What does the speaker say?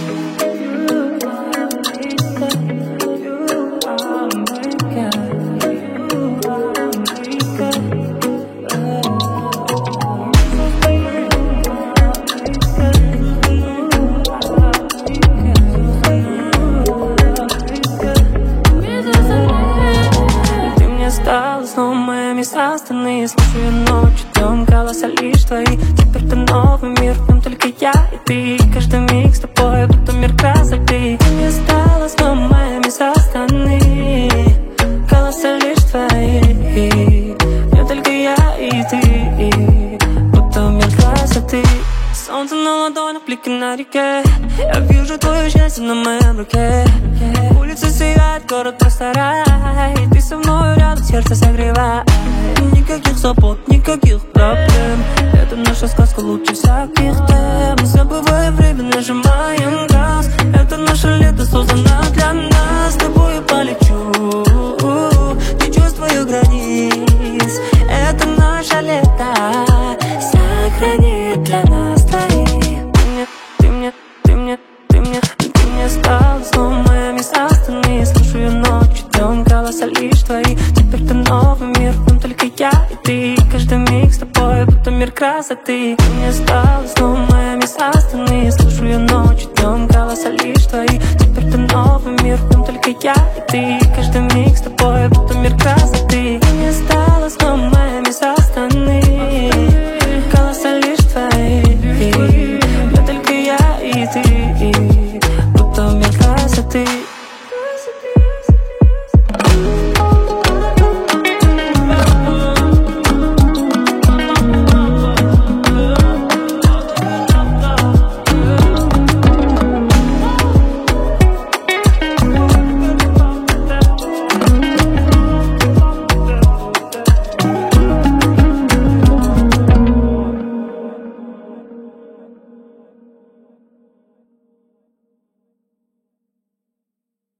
Снова мои места остальные. Слушаю ночью, днем голоса лишь твои. Теперь ты новый мир, в нем только я и ты. Каждый миг с тобой, будто мир красоты. Ты мне стала снова мои места остальные. Голоса лишь твои, в нем только я и ты. Будто мир красоты. Солнце на ладонях, блики на реке. Я вижу твое счастье на моем руке. Улица сияет, город просто рай. Ты со мной рядом, сердце согревает. Никаких забот, никаких проблем. Это наша сказка лучше всяких тем. Мы забываем время, нажимаем газ. Это наше лето создано для нас. С тобой я полечу, не чувствую границ. Это наше лето сохранит для нас двоих. Ты мне стала снова моими остальные. Слушаю ночью, днем голоса лишь твои. Теперь ты новый мир, в нем только я и ты. Каждый миг с тобой, будто мир красоты. Ты мне стала снова моими остальные. Слушаю ночью, днем голоса лишь твои. Теперь ты новый мир, в нем только я и ты. Каждый миг с тобой, будто мир красоты.